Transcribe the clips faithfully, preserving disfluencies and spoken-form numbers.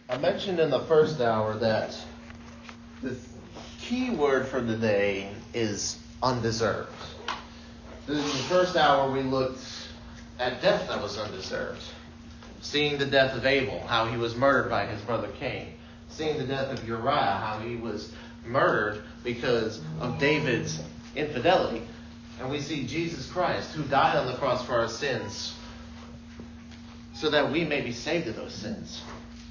I mentioned in the first hour that the key word for the day is undeserved. In the first hour we looked at death that was undeserved. Seeing the death of Abel, how he was murdered by his brother Cain. Seeing the death of Uriah, how he was murdered because of David's infidelity. And we see Jesus Christ, who died on the cross for our sins, so that we may be saved of those sins.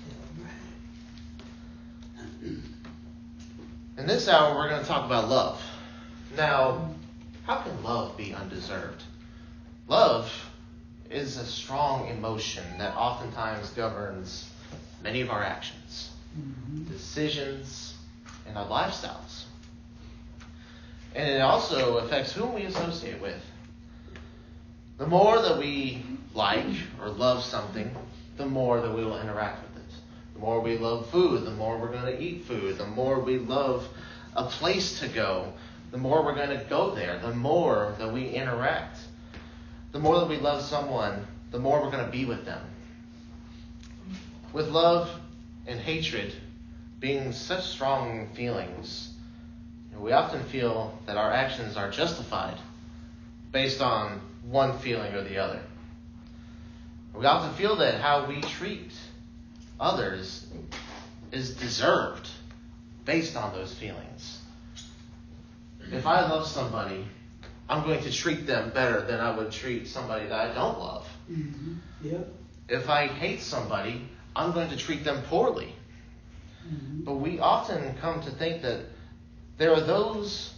In this hour, we're going to talk about love. Now, how can love be undeserved? Love is a strong emotion that oftentimes governs many of our actions, mm-hmm. decisions, and our lifestyles. And it also affects whom we associate with. The more that we like or love something, the more that we will interact with it. The more we love food, the more we're going to eat food. The more we love a place to go, the more we're going to go there. The more that we interact. The more that we love someone, the more we're going to be with them. With love and hatred being such strong feelings, we often feel that our actions are justified based on one feeling or the other. We often feel that how we treat others is deserved based on those feelings. If I love somebody, I'm going to treat them better than I would treat somebody that I don't love. Mm-hmm. Yep. If I hate somebody, I'm going to treat them poorly. Mm-hmm. But we often come to think that there are those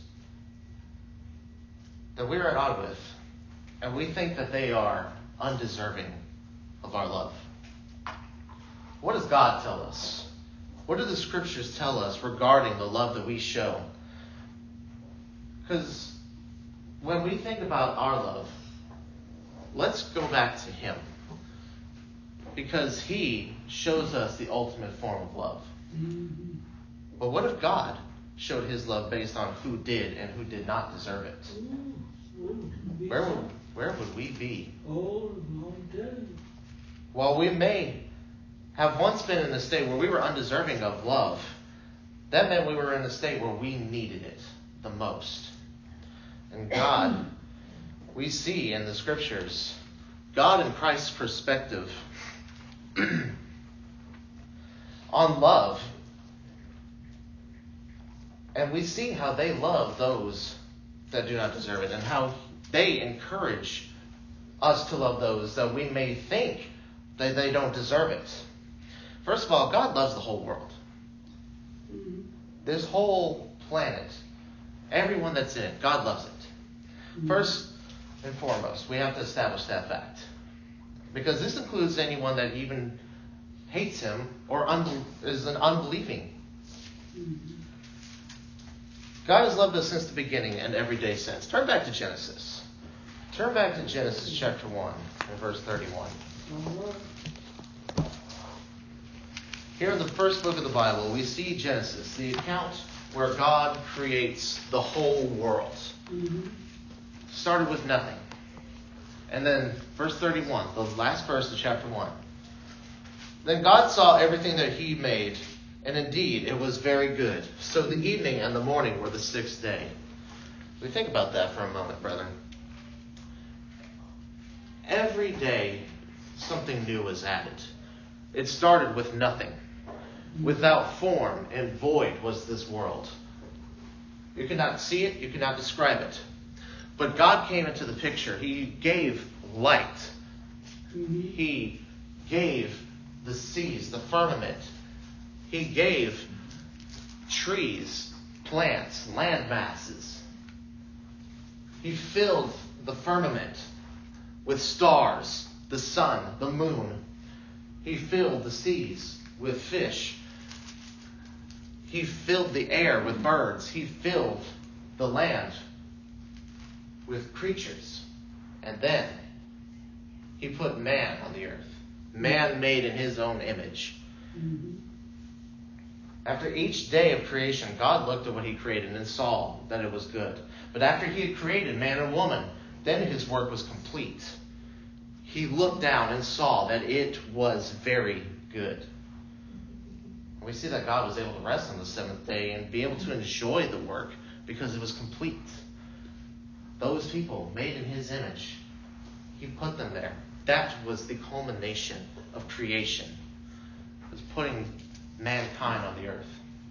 that we're at odds with, and we think that they are undeserving of our love. What does God tell us? What do the scriptures tell us regarding the love that we show? Because when we think about our love, let's go back to Him. Because He shows us the ultimate form of love. Mm-hmm. But what if God showed His love based on who did and who did not deserve it? Mm-hmm. Where would, where would we be? Oh, long time. While we may have once been in a state where we were undeserving of love, that meant we were in a state where we needed it the most. And God, we see in the scriptures, God in Christ's perspective on love. And we see how they love those that do not deserve it, and how they encourage us to love those that we may think that they don't deserve it. First of all, God loves the whole world. Mm-hmm. This whole planet, everyone that's in it, God loves it. Mm-hmm. First and foremost, we have to establish that fact. Because this includes anyone that even hates Him or unbe- is an unbelieving. Mm-hmm. God has loved us since the beginning and every day since. Turn back to Genesis. Turn back to Genesis chapter one and verse thirty-one. Uh-huh. Here in the first book of the Bible, we see Genesis, the account where God creates the whole world. Mm-hmm. Started with nothing. And then verse thirty-one, the last verse of chapter one. Then God saw everything that He made, and indeed it was very good. So the evening and the morning were the sixth day. We think about that for a moment, brethren. Every day something new was added. It started with nothing. Without form and void was this world. You cannot see it, you cannot describe it. But God came into the picture. He gave light. Mm-hmm. He gave the seas, the firmament. He gave trees, plants, land masses. He filled the firmament with stars, the sun, the moon. He filled the seas with fish. He filled the air with birds. He filled the land with creatures. And then He put man on the earth. Man made in His own image. Mm-hmm. After each day of creation, God looked at what He created and saw that it was good. But after He had created man and woman, then His work was complete. He looked down and saw that it was very good. we see that God was able to rest on the seventh day and be able to enjoy the work because it was complete. Those people made in his image, he put them there. That was the culmination of creation. It was putting mankind on the earth.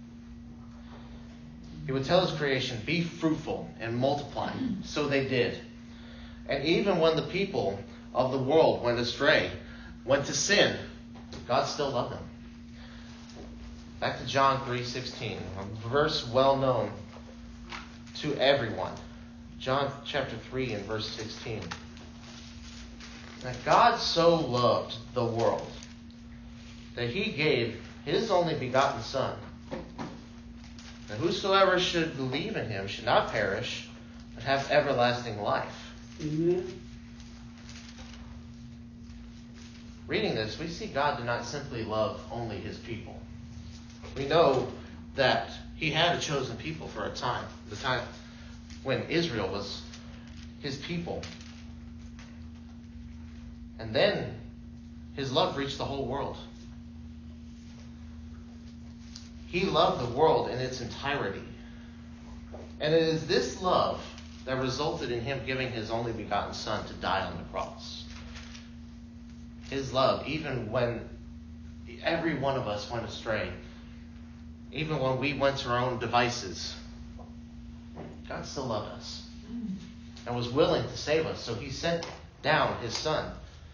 He would tell his creation, be fruitful and multiply. So they did. And even when the people of the world went astray, went to sin, God still loved them. Back to John three sixteen, a verse well known to everyone. John chapter three and verse sixteen. That God so loved the world that he gave his only begotten Son, that whosoever should believe in him should not perish, but have everlasting life. Amen. Reading this, we see God did not simply love only his people. We know that he had a chosen people for a time, the time when Israel was his people. And then his love reached the whole world. He loved the world in its entirety. And it is this love that resulted in him giving his only begotten Son to die on the cross. His love, even when every one of us went astray, even when we went to our own devices, God still loved us and was willing to save us. So he sent down his Son,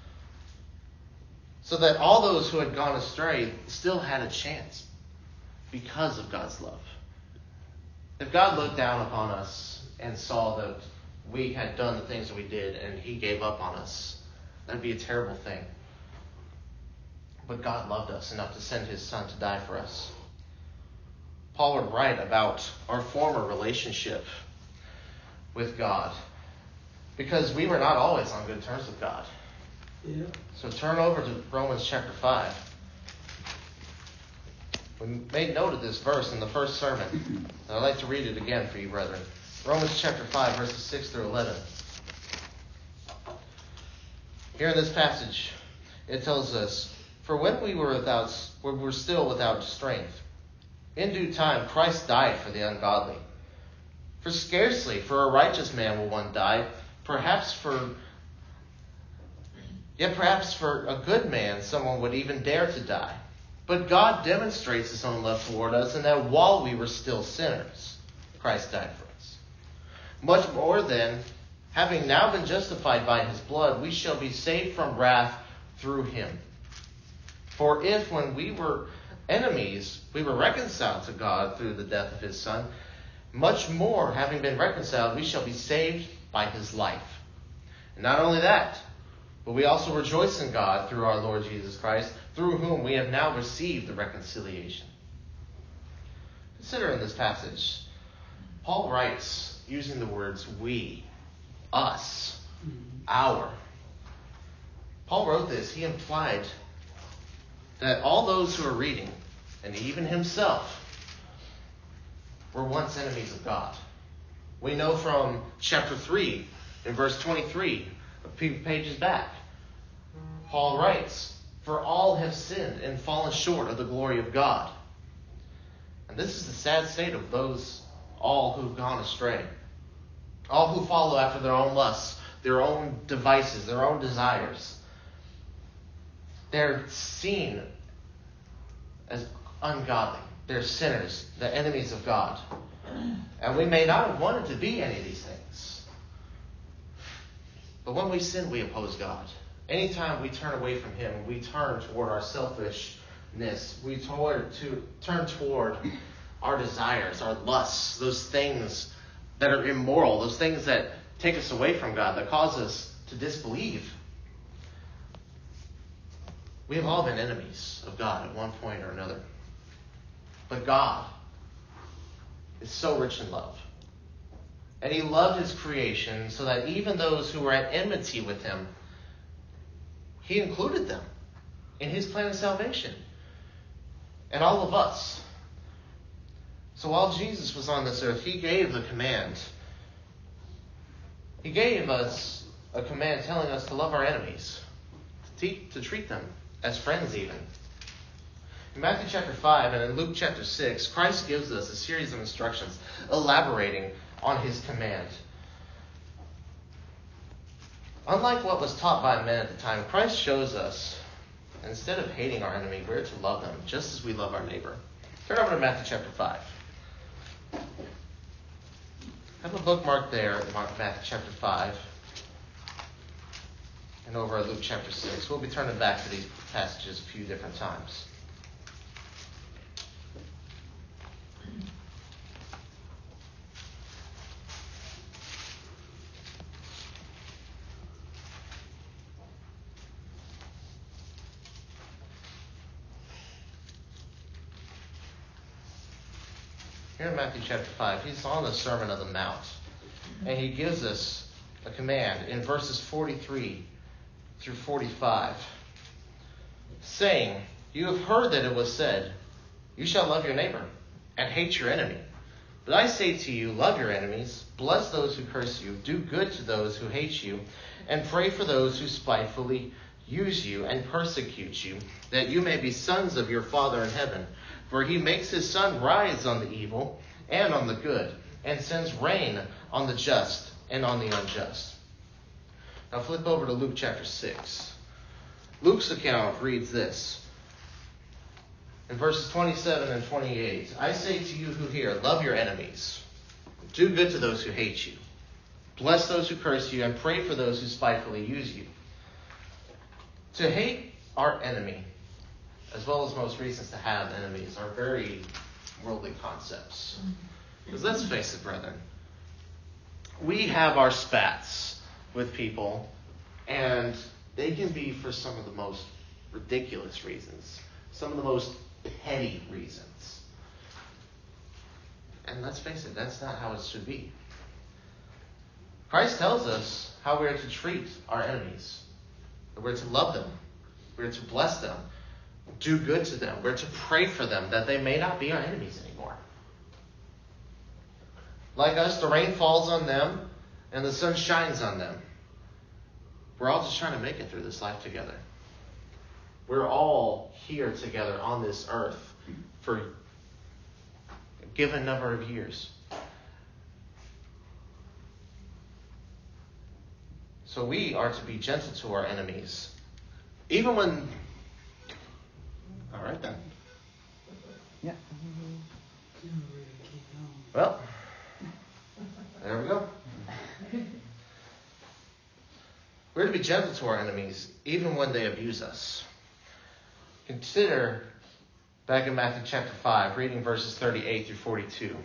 so that all those who had gone astray still had a chance because of God's love. If God looked down upon us and saw that we had done the things that we did and he gave up on us, that'd be a terrible thing. But God loved us enough to send his Son to die for us. Paul would write about our former relationship with God, because we were not always on good terms with God. Yeah. So turn over to Romans chapter five. We made note of this verse in the first sermon. And I'd like to read it again for you, brethren. Romans chapter five, verses six through eleven. Here in this passage, it tells us, for when we were without, we were still without strength, in due time Christ died for the ungodly. For scarcely for a righteous man will one die, perhaps for Yet perhaps for a good man someone would even dare to die. But God demonstrates his own love toward us, in that while we were still sinners, Christ died for us. Much more then, having now been justified by his blood, we shall be saved from wrath through him. For if when we were enemies, we were reconciled to God through the death of his Son, much more, having been reconciled, we shall be saved by his life. And not only that, but we also rejoice in God through our Lord Jesus Christ, through whom we have now received the reconciliation. Consider in this passage, Paul writes using the words we, us, our. Paul wrote this. He implied that all those who are reading, and even himself, were once enemies of God. We know from chapter three, in verse twenty-three, a few pages back, Paul writes, for all have sinned and fallen short of the glory of God. And this is the sad state of those all who've gone astray. All who follow after their own lusts, their own devices, their own desires. They're seen as ungodly. They're sinners. They're enemies of God. And we may not have wanted to be any of these things. But when we sin, we oppose God. Anytime we turn away from him, we turn toward our selfishness. We toward, to, turn toward our desires, our lusts, those things that are immoral, those things that take us away from God, that cause us to disbelieve. We have all been enemies of God at one point or another. But God is so rich in love. And he loved his creation so that even those who were at enmity with him, he included them in his plan of salvation. And all of us. So while Jesus was on this earth, he gave the command. He gave us a command telling us to love our enemies. To, te- to treat them as friends even. In Matthew chapter five and in Luke chapter six, Christ gives us a series of instructions elaborating on his command. Unlike what was taught by men at the time, Christ shows us, instead of hating our enemy, we're to love them just as we love our neighbor. Turn over to Matthew chapter five. Have a bookmark there in Matthew chapter five and over at Luke chapter six. We'll be turning back to these passages a few different times. Here in Matthew chapter five, he's on the Sermon on the Mount. And he gives us a command in verses forty-three through forty-five, saying, "You have heard that it was said, 'You shall love your neighbor and hate your enemy.' But I say to you, love your enemies, bless those who curse you, do good to those who hate you, and pray for those who spitefully use you and persecute you, that you may be sons of your Father in heaven. For he makes his sun rise on the evil and on the good, and sends rain on the just and on the unjust." Now flip over to Luke chapter six. Luke's account reads this. In verses twenty-seven and twenty-eight, "I say to you who hear, love your enemies. Do good to those who hate you. Bless those who curse you, and pray for those who spitefully use you." To hate our enemy, as well as most reasons to have enemies, are very worldly concepts. Because let's face it, brethren, we have our spats with people, and they can be for some of the most ridiculous reasons, some of the most petty reasons. And let's face it, that's not how it should be. Christ tells us how we are to treat our enemies. We're to love them. We're to bless them. Do good to them. We're to pray for them that they may not be our enemies anymore. Like us, the rain falls on them and the sun shines on them. We're all just trying to make it through this life together. We're all here together on this earth for a given number of years. So we are to be gentle to our enemies. Even when... All right, then. Yeah. Well, there we go. We're to be gentle to our enemies, even when they abuse us. Consider back in Matthew chapter five, reading verses thirty-eight through forty-two.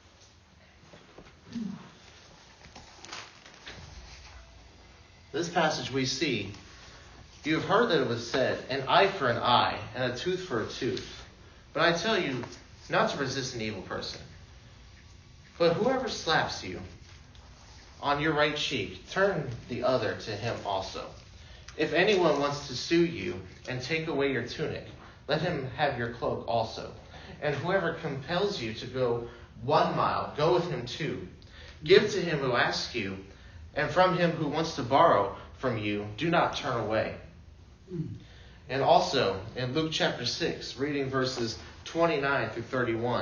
This passage we see, "You have heard that it was said, an eye for an eye and a tooth for a tooth. But I tell you not to resist an evil person. But whoever slaps you on your right cheek, turn the other to him also. If anyone wants to sue you and take away your tunic, let him have your cloak also. And whoever compels you to go one mile, go with him two. Give to him who asks you, and from him who wants to borrow from you, do not turn away." And also in Luke chapter six, reading verses twenty-nine through thirty-one,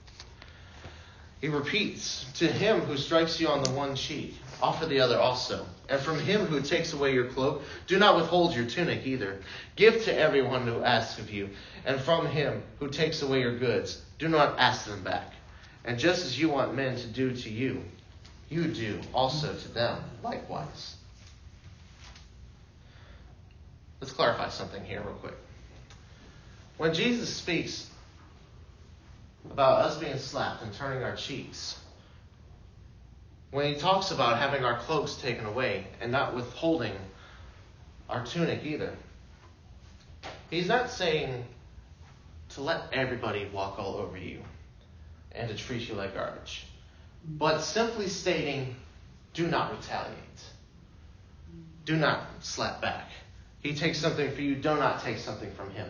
he repeats, "To him who strikes you on the one cheek, offer the other also. And from him who takes away your cloak, do not withhold your tunic either. Give to everyone who asks of you. And from him who takes away your goods, do not ask them back. And just as you want men to do to you, you do also to them likewise." Let's clarify something here real quick. When Jesus speaks about us being slapped and turning our cheeks, when he talks about having our cloaks taken away and not withholding our tunic either, he's not saying to let everybody walk all over you and to treat you like garbage, but simply stating, do not retaliate. Do not slap back. He takes something for you, do not take something from him.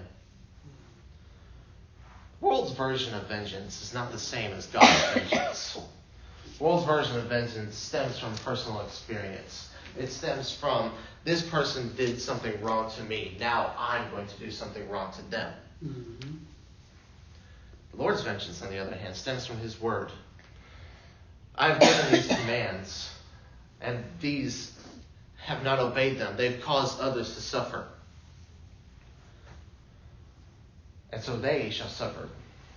The world's version of vengeance is not the same as God's vengeance. The world's version of vengeance stems from personal experience. It stems from, this person did something wrong to me, now I'm going to do something wrong to them. Mm-hmm. The Lord's vengeance, on the other hand, stems from his word. I have given these commands, and these have not obeyed them. They've caused others to suffer. And so they shall suffer.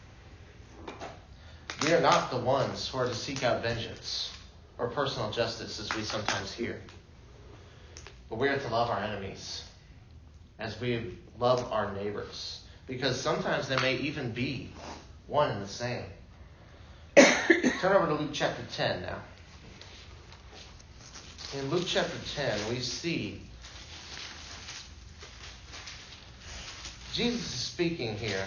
We are not the ones who are to seek out vengeance or personal justice, as we sometimes hear. But we are to love our enemies as we love our neighbors. Because sometimes they may even be one and the same. Turn over to Luke chapter ten now. In Luke chapter ten, we see Jesus is speaking here.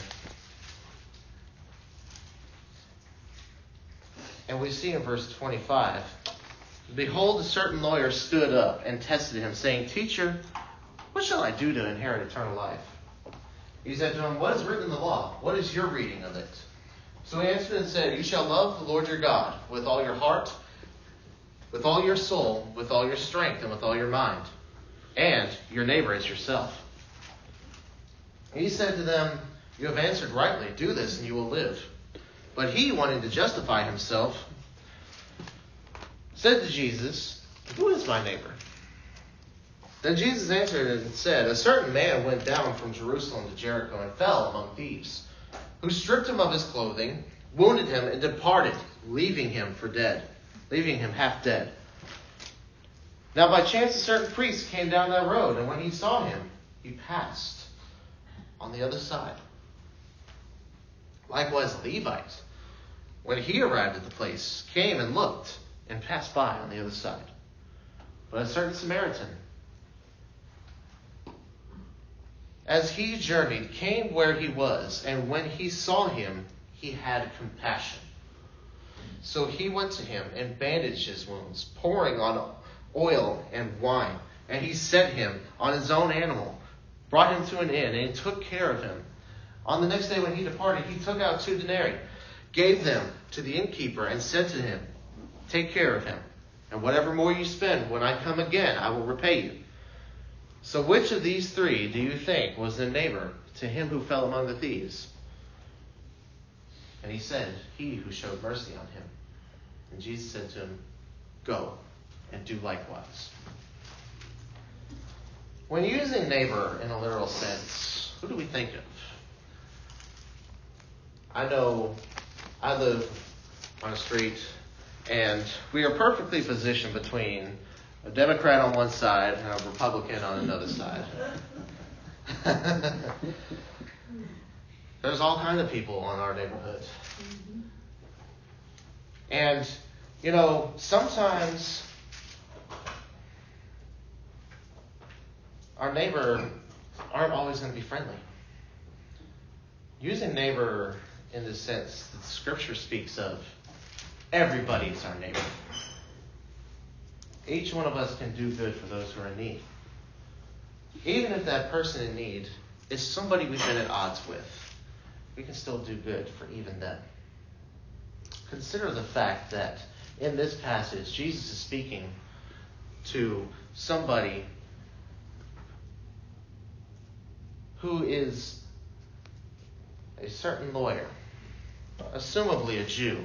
And we see in verse twenty-five, behold, a certain lawyer stood up and tested him, saying, Teacher, what shall I do to inherit eternal life? He said to him, what is written in the law? What is your reading of it? So he answered and said, You shall love the Lord your God with all your heart, with all your soul, with all your strength, and with all your mind, and your neighbor as yourself. He said to them, You have answered rightly. Do this, and you will live. But he, wanting to justify himself, said to Jesus, Who is my neighbor? Then Jesus answered and said, A certain man went down from Jerusalem to Jericho and fell among thieves, who stripped him of his clothing, wounded him, and departed, leaving him for dead, leaving him half dead. Now by chance a certain priest came down that road, and when he saw him, he passed on the other side. Likewise a Levite, when he arrived at the place, came and looked, and passed by on the other side. But a certain Samaritan, as he journeyed, came where he was, and when he saw him, he had compassion. So he went to him and bandaged his wounds, pouring on oil and wine. And he set him on his own animal, brought him to an inn, and took care of him. On the next day when he departed, he took out two denarii, gave them to the innkeeper, and said to him, Take care of him, and whatever more you spend, when I come again, I will repay you. So which of these three do you think was the neighbor to him who fell among the thieves? And he said, He who showed mercy on him. And Jesus said to him, Go and do likewise. When using neighbor in a literal sense, who do we think of? I know I live on a street, and we are perfectly positioned between a Democrat on one side and a Republican on another side. There's all kinds of people in our neighborhood. And, you know, sometimes our neighbor aren't always going to be friendly. Using neighbor in the sense that Scripture speaks of, everybody is our neighbor. Each one of us can do good for those who are in need. Even if that person in need is somebody we've been at odds with, we can still do good for even them. Consider the fact that in this passage, Jesus is speaking to somebody who is a certain lawyer, assumably a Jew.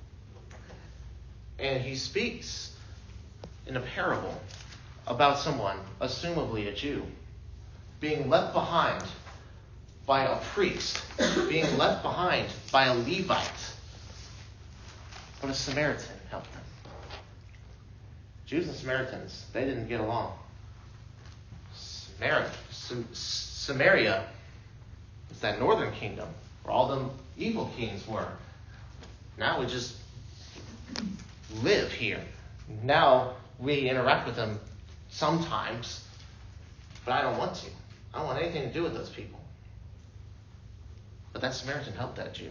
And he speaks in a parable about someone, assumably a Jew, being left behind by a priest, being left behind by a Levite. But a Samaritan helped them. Jews and Samaritans, they didn't get along. Samaria, Samaria is that northern kingdom where all the evil kings were. Now we just live here. Now we interact with them sometimes, but I don't want to. I don't want anything to do with those people. But that Samaritan helped that Jew.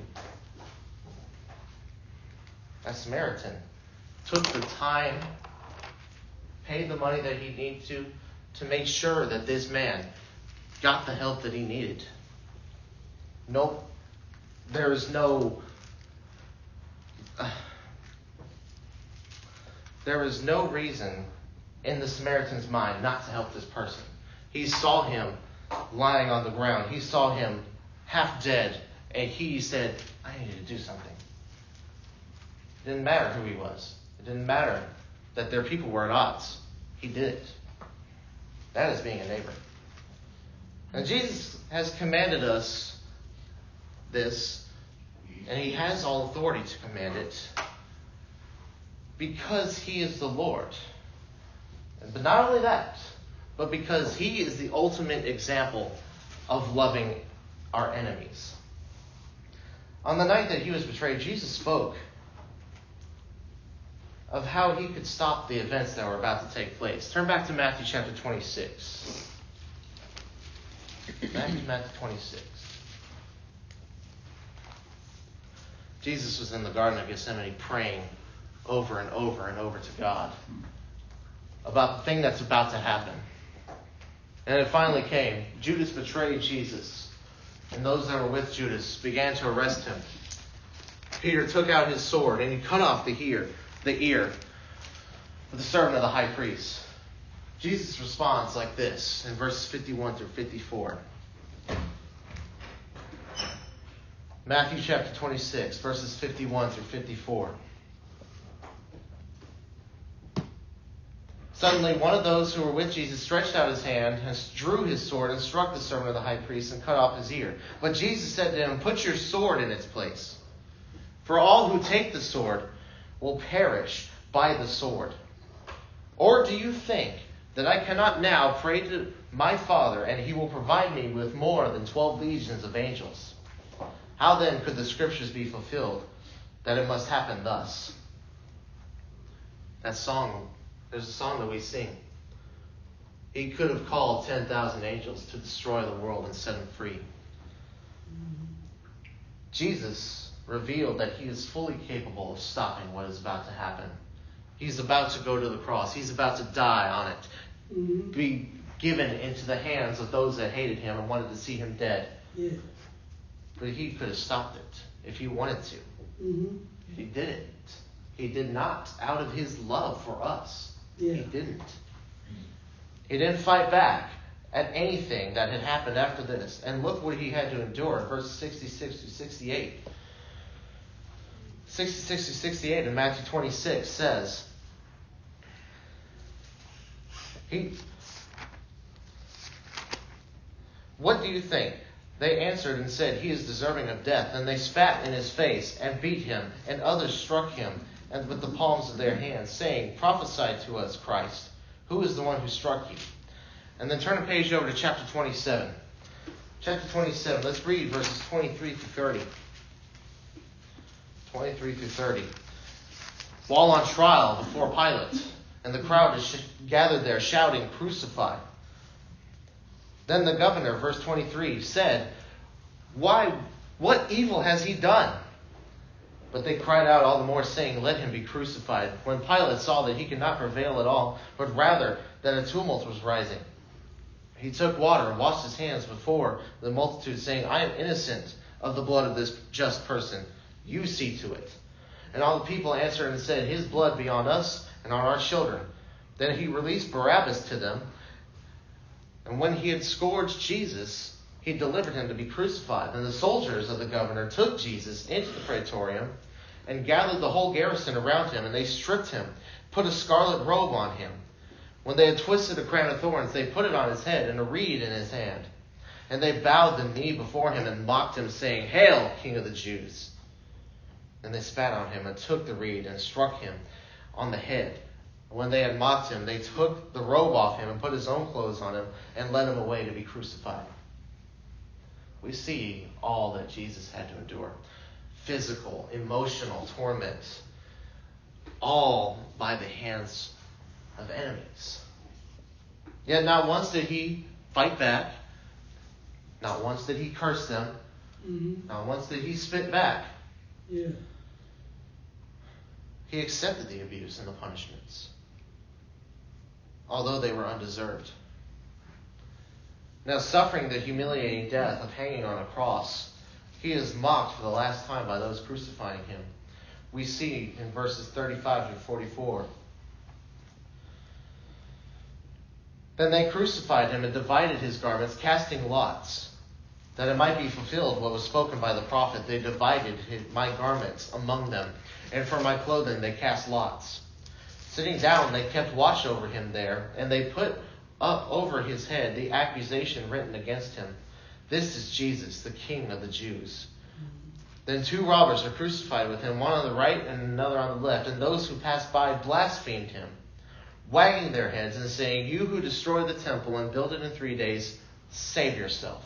That Samaritan took the time, paid the money that he needed to, to make sure that this man got the help that he needed. No, there is no, uh, there is no reason in the Samaritan's mind not to help this person. He saw him lying on the ground. He saw him half dead, and he said, I need to do something. It didn't matter who he was. It didn't matter that their people were at odds. He did it. That is being a neighbor. And Jesus has commanded us this, and he has all authority to command it, because he is the Lord. But not only that, but because he is the ultimate example of loving our enemies. On the night that he was betrayed, Jesus spoke of how he could stop the events that were about to take place. Turn back to Matthew chapter twenty-six. Matthew, Matthew twenty-six. Jesus was in the Garden of Gethsemane praying over and over and over to God about the thing that's about to happen. And it finally came. Judas betrayed Jesus, and those that were with Judas began to arrest him. Peter took out his sword, and he cut off the ear, the ear of the servant of the high priest. Jesus responds like this in verses fifty-one through fifty-four. Matthew chapter twenty-six, verses fifty-one through fifty-four. Suddenly, one of those who were with Jesus stretched out his hand and drew his sword and struck the servant of the high priest and cut off his ear. But Jesus said to him, "Put your sword in its place. For all who take the sword will perish by the sword. Or do you think that I cannot now pray to my Father, and he will provide me with more than twelve legions of angels? How then could the scriptures be fulfilled that it must happen thus?" That song, there's a song that we sing. He could have called ten thousand angels to destroy the world and set them free. Jesus revealed that he is fully capable of stopping what is about to happen. He's about to go to the cross. He's about to die on it. Mm-hmm. Be given into the hands of those that hated him and wanted to see him dead. Yeah. But he could have stopped it if he wanted to. Mm-hmm. He didn't. He did not, out of his love for us. Yeah. He didn't. He didn't fight back at anything that had happened after this. And look what he had to endure in verses sixty-six to sixty-eight. sixty-six to sixty-eight in Matthew twenty-six says, He, "What do you think?" They answered and said, "He is deserving of death." And they spat in his face and beat him, and others struck him and with the palms of their hands, saying, "Prophesy to us, Christ. Who is the one who struck you?" And then turn a page over to chapter twenty-seven. Chapter twenty-seven, let's read verses twenty-three through thirty. twenty-three through thirty. While on trial before Pilate, and the crowd is gathered there shouting, "Crucify." Then the governor, verse twenty-three, said, "Why, what evil has he done?" But they cried out all the more, saying, "Let him be crucified." When Pilate saw that he could not prevail at all, but rather that a tumult was rising, he took water and washed his hands before the multitude, saying, "I am innocent of the blood of this just person. You see to it." And all the people answered and said, "His blood be on us and on our children." Then he released Barabbas to them. And when he had scourged Jesus, he delivered him to be crucified. And the soldiers of the governor took Jesus into the praetorium and gathered the whole garrison around him. And they stripped him, put a scarlet robe on him. When they had twisted a crown of thorns, they put it on his head and a reed in his hand. And they bowed the knee before him and mocked him, saying, "Hail, King of the Jews!" And they spat on him and took the reed and struck him on the head. When they had mocked him, they took the robe off him and put his own clothes on him and led him away to be crucified. We see all that Jesus had to endure. Physical, emotional torment, all by the hands of enemies. Yet not once did he fight back. Not once did he curse them. Mm-hmm. Not once did he spit back. Yeah. He accepted the abuse and the punishments, although they were undeserved. Now, suffering the humiliating death of hanging on a cross, he is mocked for the last time by those crucifying him. We see in verses thirty-five through forty-four. Then they crucified him and divided his garments, casting lots, that it might be fulfilled what was spoken by the prophet. They divided his, my garments among them, and for my clothing they cast lots. Sitting down, they kept watch over him there, and they put up over his head the accusation written against him. This is Jesus, the King of the Jews. Then two robbers were crucified with him, one on the right and another on the left. And those who passed by blasphemed him, wagging their heads and saying, "You who destroyed the temple and built it in three days, save yourself.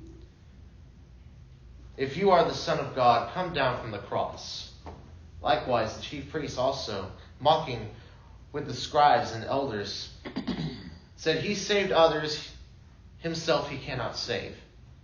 If you are the Son of God, come down from the cross." Likewise, the chief priests also, mocking with the scribes and elders, said, "He saved others, himself he cannot save.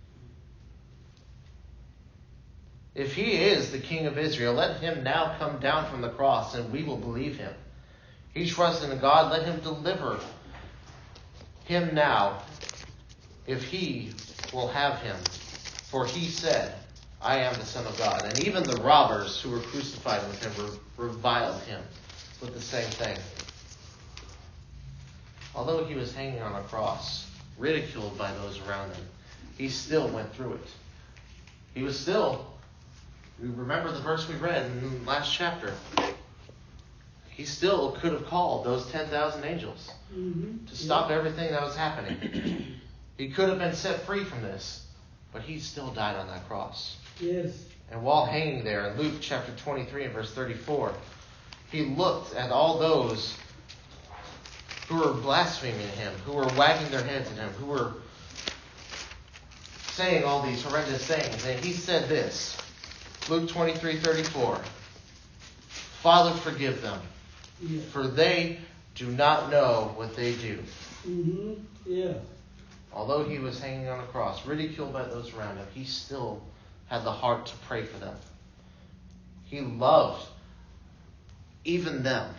If he is the King of Israel, let him now come down from the cross, and we will believe him. He trusts in God, let him deliver him now, if he will have him. For he said, I am the Son of God." And even the robbers who were crucified with him reviled him with the same thing. Although he was hanging on a cross, ridiculed by those around him, he still went through it. He was still, we remember the verse we read in the last chapter, he still could have called those ten thousand angels Mm-hmm. to stop Yeah. everything that was happening. He could have been set free from this, but he still died on that cross. Yes. And while hanging there, in Luke chapter twenty-three and verse thirty-four, he looked at all those who were blaspheming him, who were wagging their heads at him, who were saying all these horrendous things. And he said this, Luke twenty-three thirty-four, "Father, forgive them, Yeah. for they do not know what they do." Mm-hmm. Yeah. Although he was hanging on a cross, ridiculed by those around him, he still had the heart to pray for them. He loved even them.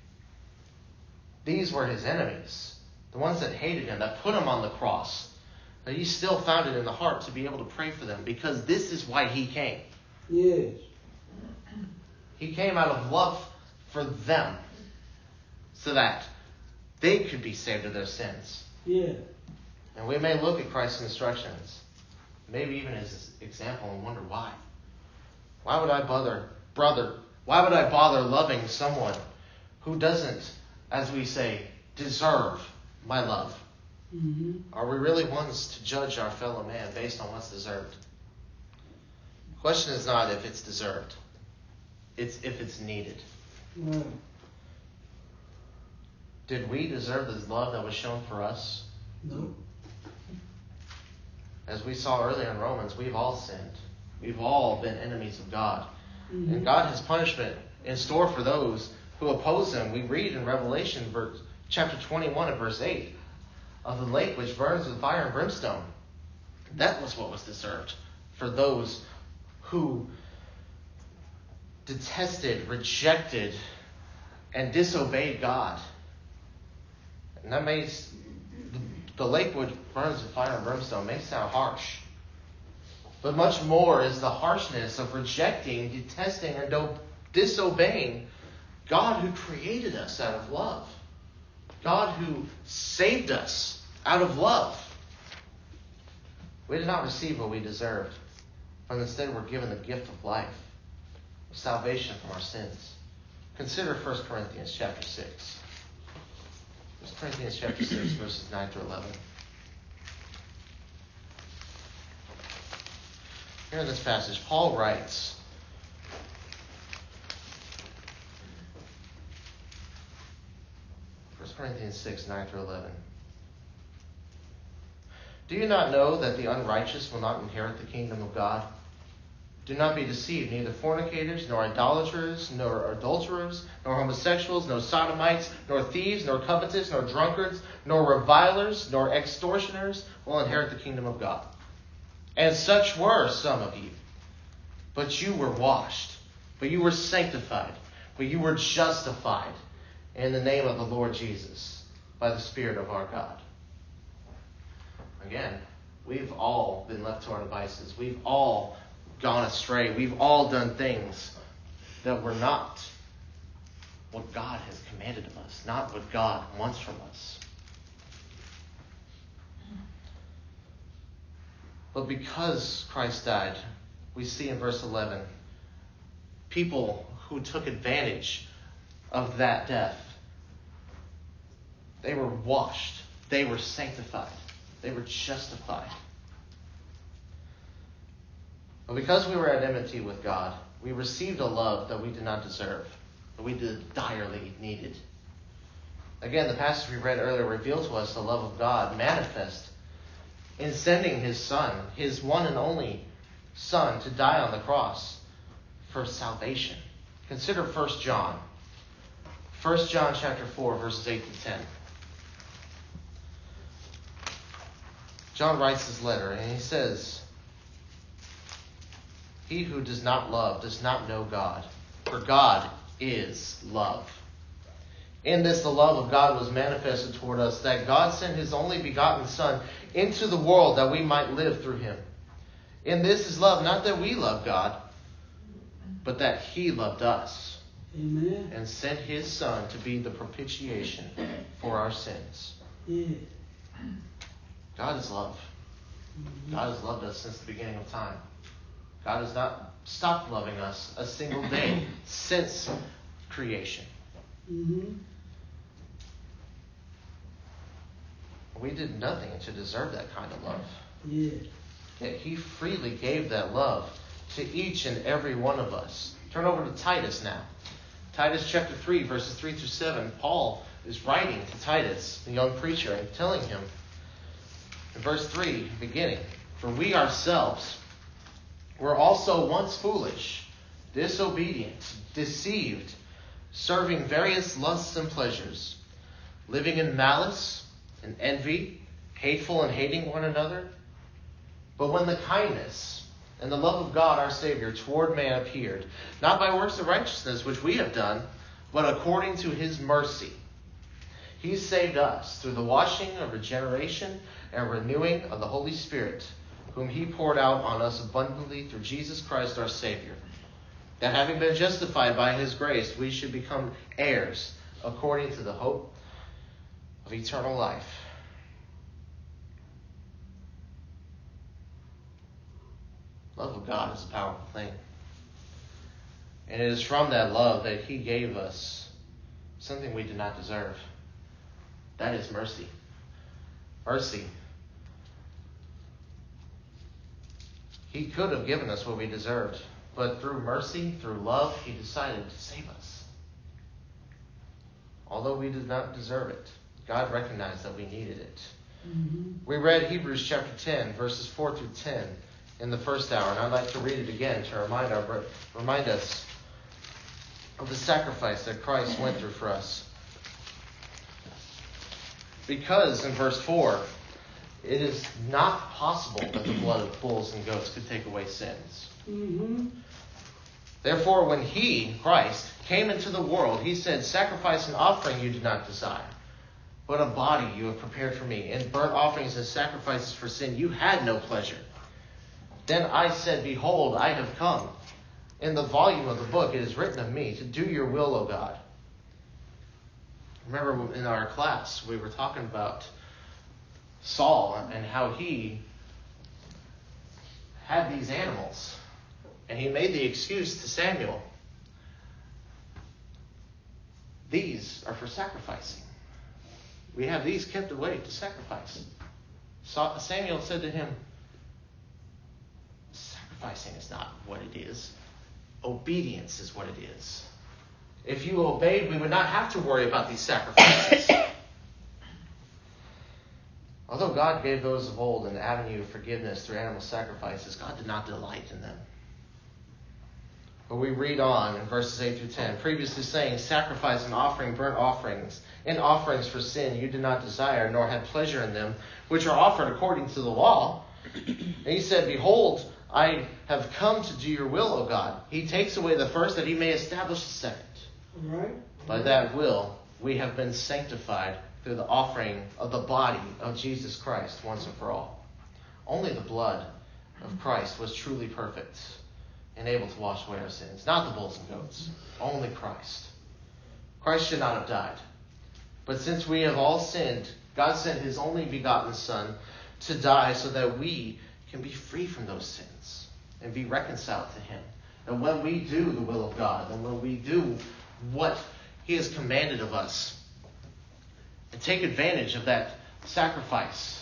These were his enemies, the ones that hated him, that put him on the cross. But he still found it in the heart to be able to pray for them, because this is why he came. Yes. He came out of love for them, so that they could be saved of their sins. Yeah. And we may look at Christ's instructions, maybe even his example, and wonder why. Why would I bother, brother, why would I bother loving someone who doesn't, as we say, deserve my love? Mm-hmm. Are we really ones to judge our fellow man based on what's deserved? The question is not if it's deserved. It's if it's needed. Right. Did we deserve the love that was shown for us? No. As we saw earlier in Romans, we've all sinned. We've all been enemies of God. Mm-hmm. And God has punishment in store for those who oppose him. We read in Revelation verse, chapter twenty-one and verse eight of the lake which burns with fire and brimstone. That was what was deserved for those who detested, rejected, and disobeyed God. And that may, the lake which burns with fire and brimstone may sound harsh. But much more is the harshness of rejecting, detesting, and do- disobeying God who created us out of love. God who saved us out of love. We did not receive what we deserved, but instead were given the gift of life, of salvation from our sins. Consider First Corinthians chapter six. First Corinthians chapter six, verses nine through eleven. Here in this passage, Paul writes, First Corinthians six, nine through eleven. "Do you not know that the unrighteous will not inherit the kingdom of God? Do not be deceived, neither fornicators, nor idolaters, nor adulterers, nor homosexuals, nor sodomites, nor thieves, nor covetous, nor drunkards, nor revilers, nor extortioners will inherit the kingdom of God. And such were some of you. But you were washed, but you were sanctified, but you were justified in the name of the Lord Jesus, by the Spirit of our God." Again, we've all been left to our devices. We've all gone astray. We've all done things that were not what God has commanded of us, not what God wants from us. But because Christ died, we see in verse eleven, people who took advantage of that death, they were washed, they were sanctified, they were justified. But because we were at enmity with God, we received a love that we did not deserve, that we did direly needed. Again, the passage we read earlier revealed to us the love of God manifest in sending his Son, his one and only Son, to die on the cross for salvation. Consider First John. First John chapter four, verses eight to ten. John writes his letter, and he says, "He who does not love does not know God, for God is love. In this the love of God was manifested toward us, that God sent his only begotten Son into the world that we might live through him. In this is love, not that we love God, but that he loved us." Amen. And sent his Son to be the propitiation for our sins. Yeah. God is love. God has loved us since the beginning of time. God has not stopped loving us a single day since creation. Mm-hmm. We did nothing to deserve that kind of love. Yeah. Yet he freely gave that love to each and every one of us. Turn over to Titus now. Titus chapter three, verses three through seven. Paul is writing to Titus, the young preacher, and telling him, in verse three, beginning, "For we ourselves were also once foolish, disobedient, deceived, serving various lusts and pleasures, living in malice and envy, hateful and hating one another. But when the kindness and the love of God our Savior toward man appeared, not by works of righteousness which we have done, but according to his mercy, he saved us through the washing of regeneration and renewing of the Holy Spirit, whom he poured out on us abundantly through Jesus Christ our Savior, that having been justified by his grace, we should become heirs according to the hope of eternal life." Love of God is a powerful thing. And it is from that love that he gave us something we did not deserve. That is mercy. Mercy. He could have given us what we deserved, but through mercy, through love, he decided to save us. Although we did not deserve it, God recognized that we needed it. Mm-hmm. We read Hebrews chapter ten, verses four through ten in the first hour, and I'd like to read it again to remind our remind us of the sacrifice that Christ went through for us. Because, in verse four, it is not possible that the blood of bulls and goats could take away sins. Mm-hmm. Therefore, when he, Christ, came into the world, he said, "Sacrifice and offering you did not desire, but a body you have prepared for me. In burnt offerings and sacrifices for sin you had no pleasure. Then I said, Behold, I have come. In the volume of the book it is written of me, to do your will, O God." Remember in our class we were talking about Saul and how he had these animals. And he made the excuse to Samuel, "These are for sacrificing. We have these kept away to sacrifice." Samuel said to him, "Sacrificing is not what it is. Obedience is what it is. If you obeyed, we would not have to worry about these sacrifices." Although God gave those of old an avenue of forgiveness through animal sacrifices, God did not delight in them. But we read on in verses eight through ten, previously saying, "Sacrifice and offering, burnt offerings, and offerings for sin you did not desire, nor had pleasure in them, which are offered according to the law." And he said, "Behold, I have come to do your will, O God." He takes away the first that he may establish the second. All right. By that will, we have been sanctified through the offering of the body of Jesus Christ once and for all. Only the blood of Christ was truly perfect and able to wash away our sins. Not the bulls and goats. Only Christ. Christ should not have died. But since we have all sinned, God sent his only begotten Son to die so that we can be free from those sins and be reconciled to him. And when we do the will of God, and when we do what he has commanded of us, and take advantage of that sacrifice,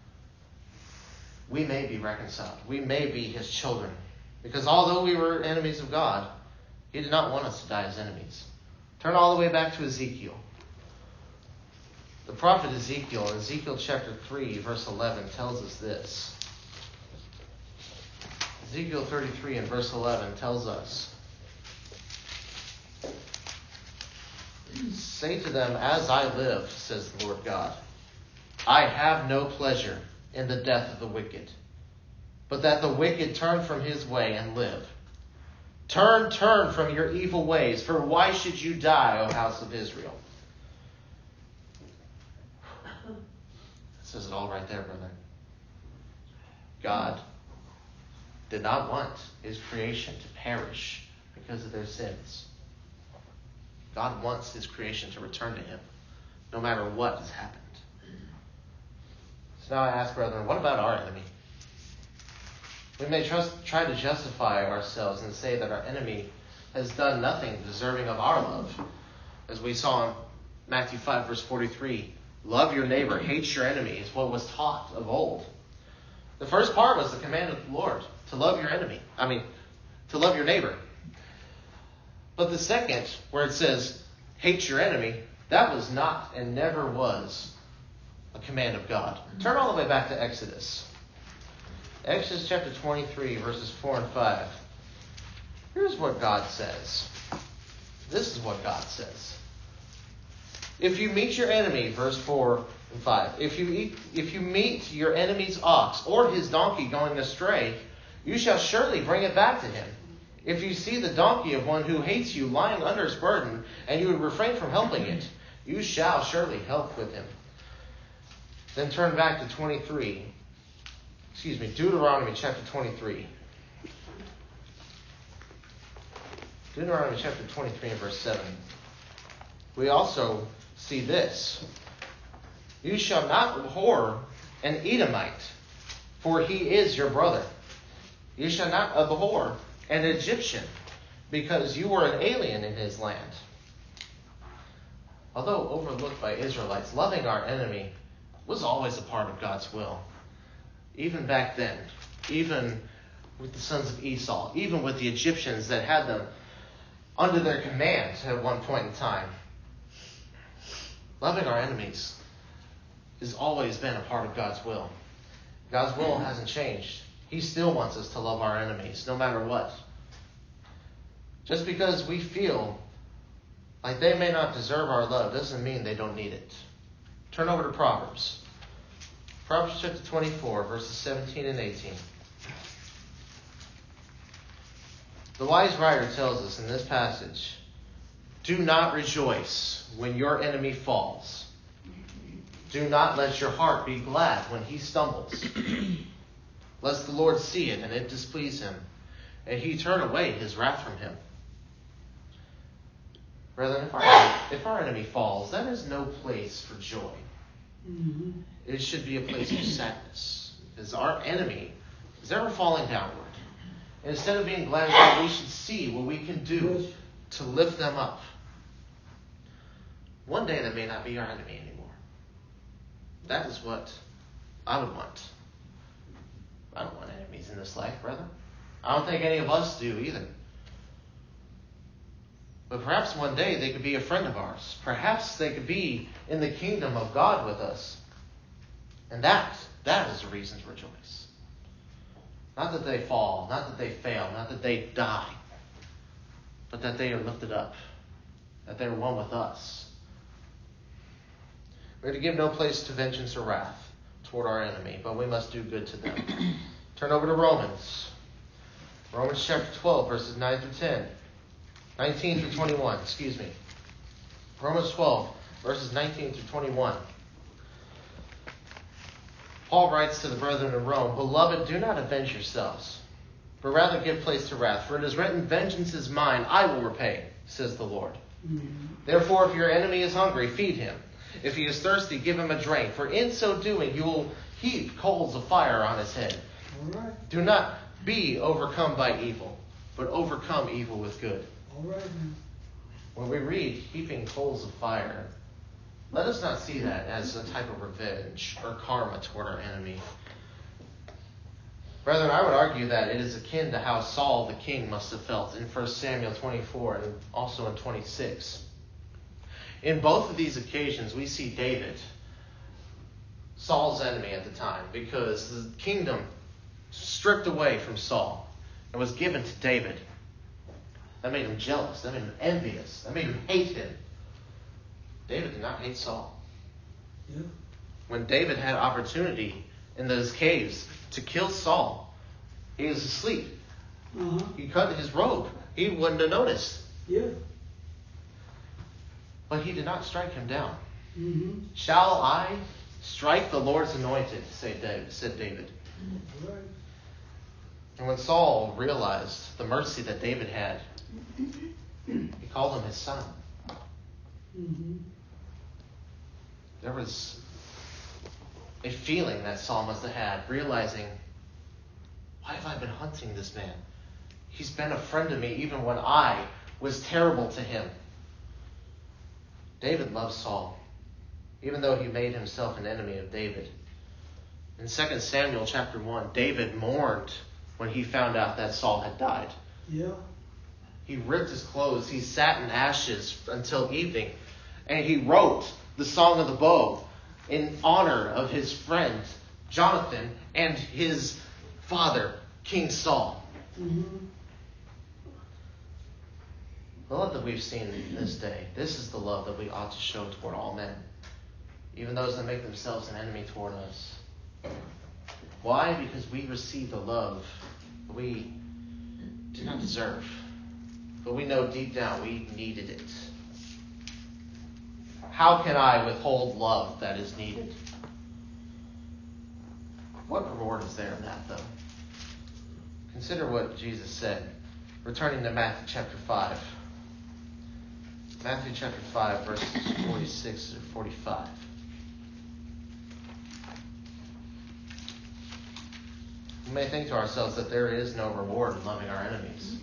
we may be reconciled. We may be his children. Because although we were enemies of God, he did not want us to die as enemies. Turn all the way back to Ezekiel. The prophet Ezekiel, in Ezekiel chapter three, verse eleven, tells us this. Ezekiel thirty-three and verse eleven tells us, "Say to them, as I live, says the Lord God, I have no pleasure in the death of the wicked, but that the wicked turn from his way and live. Turn, turn from your evil ways, for why should you die, O house of Israel?" It says it all right there, brother. God did not want his creation to perish because of their sins. God wants his creation to return to him, no matter what has happened. So now I ask, brethren, what about our enemy? We may trust, try to justify ourselves and say that our enemy has done nothing deserving of our love. As we saw in Matthew five, verse forty-three, love your neighbor, hate your enemy is what was taught of old. The first part was the command of the Lord, to love your enemy. I mean, to love your neighbor. But the second, where it says, hate your enemy, that was not and never was a command of God. Turn all the way back to Exodus. Exodus chapter twenty-three, verses four and five. Here's what God says. This is what God says. If you meet your enemy, verse four and five, if you eat, if you meet your enemy's ox or his donkey going astray, you shall surely bring it back to him. If you see the donkey of one who hates you lying under its burden, and you would refrain from helping it, you shall surely help with him. Then turn back to twenty-three. Excuse me, Deuteronomy chapter twenty-three. Deuteronomy chapter twenty-three and verse seven. We also see this. You shall not abhor an Edomite, for he is your brother. You shall not abhor an Egyptian, because you were an alien in his land. Although overlooked by Israelites, loving our enemy was always a part of God's will. Even back then, even with the sons of Esau, even with the Egyptians that had them under their command at one point in time. Loving our enemies has always been a part of God's will. God's will hasn't changed. He still wants us to love our enemies, no matter what. Just because we feel like they may not deserve our love doesn't mean they don't need it. Turn over to Proverbs. Proverbs chapter twenty-four, verses seventeen and eighteen. The wise writer tells us in this passage, do not rejoice when your enemy falls. Do not let your heart be glad when he stumbles. Lest the Lord see it and it displease him, and he turn away his wrath from him. Brethren, if our, if our enemy falls, that is no place for joy. Mm-hmm. It should be a place of sadness. Because our enemy is ever falling downward. And instead of being glad, we should see what we can do to lift them up. One day they may not be our enemy anymore. That is what I would want. I don't want enemies in this life, brother. I don't think any of us do either. But perhaps one day they could be a friend of ours. Perhaps they could be in the kingdom of God with us. And that, that is a reason to rejoice. Not that they fall, not that they fail, not that they die, but that they are lifted up, that they are one with us. We're to give no place to vengeance or wrath toward our enemy, but we must do good to them. Turn over to Romans. Romans chapter twelve, verses nine through ten. nineteen through twenty-one, excuse me. Romans twelve, verses nineteen through twenty-one. Paul writes to the brethren in Rome, Beloved, do not avenge yourselves, but rather give place to wrath. For it is written, Vengeance is mine, I will repay, says the Lord. Mm-hmm. Therefore, if your enemy is hungry, feed him. If he is thirsty, give him a drink. For in so doing, you will heap coals of fire on his head. All right. Do not be overcome by evil, but overcome evil with good. All right now. When we read heaping coals of fire, let us not see that as a type of revenge or karma toward our enemy. Brethren, I would argue that it is akin to how Saul the king must have felt in First Samuel twenty-four and also in twenty-six. In both of these occasions, we see David, Saul's enemy at the time, because the kingdom stripped away from Saul and was given to David. That made him jealous. That made him envious. That made him hate him. David did not hate Saul. Yeah. When David had opportunity in those caves to kill Saul, he was asleep. Uh-huh. He cut his robe. He wouldn't have noticed. Yeah. But he did not strike him down. Mm-hmm. Shall I strike the Lord's anointed, said David. Said David. All right. And when Saul realized the mercy that David had, he called him his son. Mm-hmm. There was a feeling that Saul must have had, realizing, why have I been hunting this man? He's been a friend to me even when I was terrible to him. David loved Saul, even though he made himself an enemy of David. In Second Samuel chapter one, David mourned when he found out that Saul had died. Yeah. He ripped his clothes. He sat in ashes until evening. And he wrote the Song of the Bow in honor of his friend Jonathan and his father, King Saul. Mm-hmm. The love that we've seen this day, this is the love that we ought to show toward all men, even those that make themselves an enemy toward us. Why? Because we receive the love that we did not deserve. But we know deep down we needed it. How can I withhold love that is needed? What reward is there in that, though? Consider what Jesus said, returning to Matthew chapter five. Matthew chapter five, verses forty-six or forty-five. We may think to ourselves that there is no reward in loving our enemies.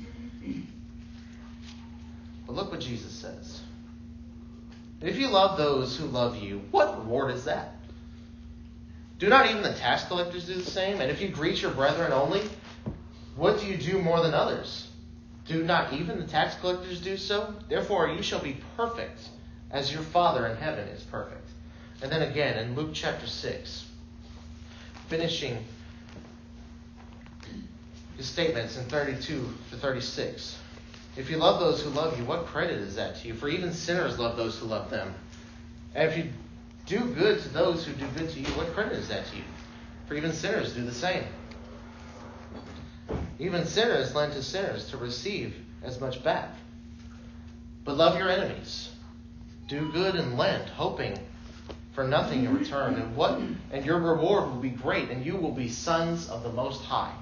But look what Jesus says. If you love those who love you, what reward is that? Do not even the tax collectors do the same? And if you greet your brethren only, what do you do more than others? Do not even the tax collectors do so? Therefore you shall be perfect, as your Father in heaven is perfect. And then again in Luke chapter six, finishing his statements in thirty-two to thirty-six. If you love those who love you, what credit is that to you? For even sinners love those who love them. And if you do good to those who do good to you, what credit is that to you? For even sinners do the same. Even sinners lend to sinners to receive as much back. But love your enemies. Do good and lend, hoping for nothing in return. And what? And your reward will be great, and you will be sons of the Most High.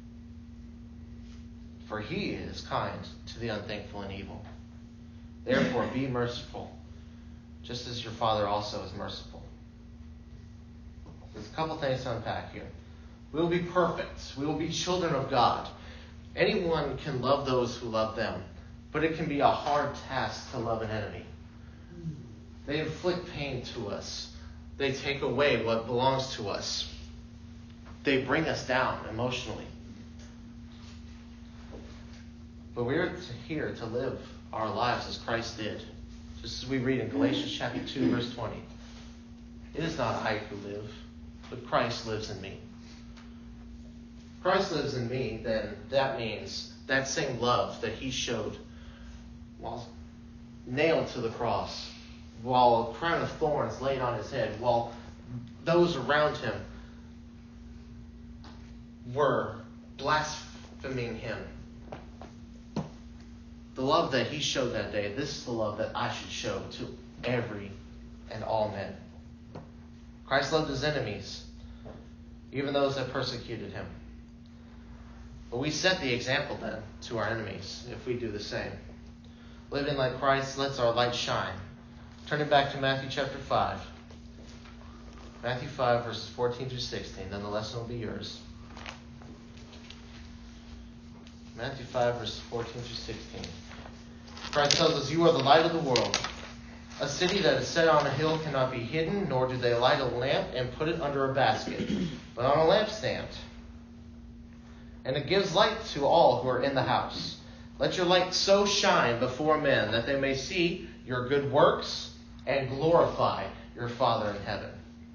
For he is kind to the unthankful and evil. Therefore be merciful, just as your Father also is merciful. There's a couple things to unpack here. We will be perfect. We will be children of God. Anyone can love those who love them, but it can be a hard task to love an enemy. They inflict pain to us. They take away what belongs to us. They bring us down emotionally. But we're here to live our lives as Christ did. Just as we read in Galatians chapter two, verse twenty. It is not I who live, but Christ lives in me. Christ lives in me, then that means that same love that he showed while nailed to the cross, while a crown of thorns laid on his head, while those around him were blaspheming him. The love that he showed that day, this is the love that I should show to every and all men. Christ loved his enemies, even those that persecuted him. But we set the example then to our enemies if we do the same. Living like Christ lets our light shine. Turning back to Matthew chapter five. Matthew five, verses fourteen through sixteen. Then the lesson will be yours. Matthew five, verses fourteen through sixteen. Christ tells us, "You are the light of the world. A city that is set on a hill cannot be hidden, nor do they light a lamp and put it under a basket, but on a lampstand. And it gives light to all who are in the house. Let your light so shine before men that they may see your good works and glorify your Father in heaven."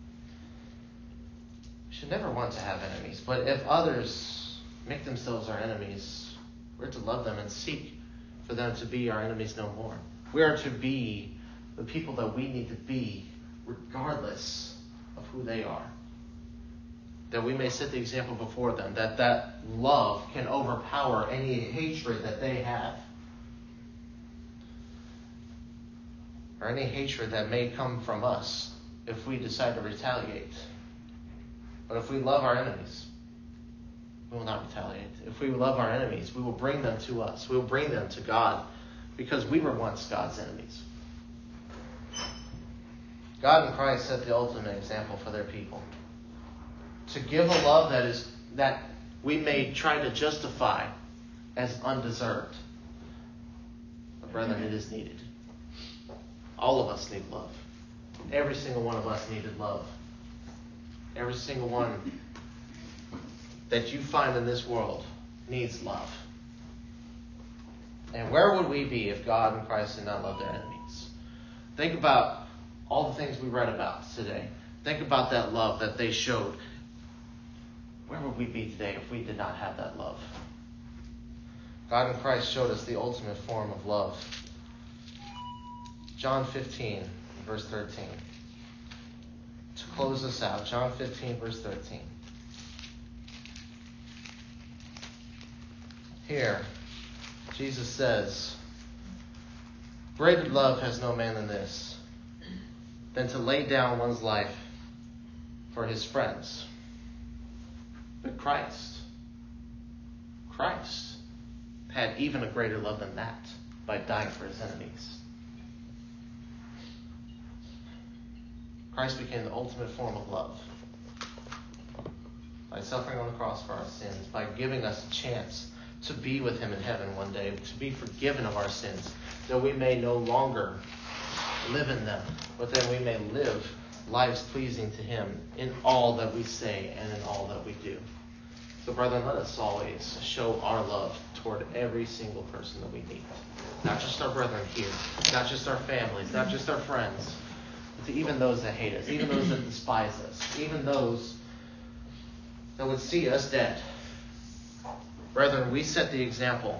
We should never want to have enemies, but if others make themselves our enemies, we're to love them and seek for them to be our enemies no more. We are to be the people that we need to be regardless of who they are. That we may set the example before them, that that love can overpower any hatred that they have. Or any hatred that may come from us if we decide to retaliate. But if we love our enemies, we will not retaliate. If we love our enemies, we will bring them to us. We will bring them to God, because we were once God's enemies. God and Christ set the ultimate example for their people. To give a love that is that we may try to justify as undeserved. But brethren, it is needed. All of us need love. Every single one of us needed love. Every single one that you find in this world needs love. And where would we be if God and Christ did not love their enemies? Think about all the things we read about today. Think about that love that they showed. Where would we be today if we did not have that love? God and Christ showed us the ultimate form of love. John fifteen, verse thirteen. To close this out, John fifteen, verse thirteen. Here, Jesus says, "Greater love has no man than this, than to lay down one's life for his friends." But Christ, Christ had even a greater love than that by dying for his enemies. Christ became the ultimate form of love by suffering on the cross for our sins, by giving us a chance to be with him in heaven one day, to be forgiven of our sins, that we may no longer live in them, but that we may live lives pleasing to him in all that we say and in all that we do. So, brethren, let us always show our love toward every single person that we meet. Not just our brethren here, not just our families, not just our friends, but to even those that hate us, even those that despise us, even those that would see us dead. Brethren, we set the example.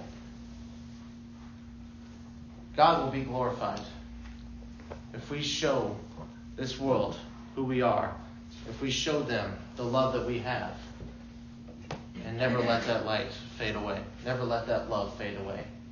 God will be glorified if we show this world who we are, if we show them the love that we have, and never let that light fade away. Never let that love fade away.